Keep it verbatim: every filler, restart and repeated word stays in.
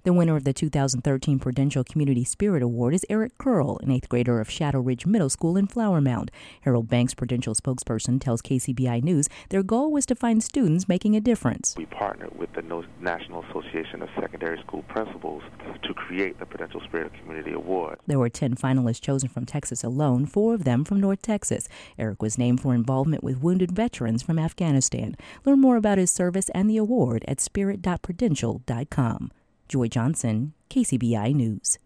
The winner of the two thousand thirteen Prudential Community Spirit Award is Eric Curl, an eighth grader of Shadow Ridge Middle School in Flower Mound. Harold Banks, Prudential spokesperson, tells K C B I News their goal was to find students making a difference. We partnered with the National Association of Secondary School Principals to create the Prudential Spirit Community Award. There were ten finalists chosen from Texas alone, four of them from North Texas. Eric was named for involvement with wounded veterans from Afghanistan. Learn more about his service and the award at spirit dot prudential dot com. Joy Johnson, K C B I News.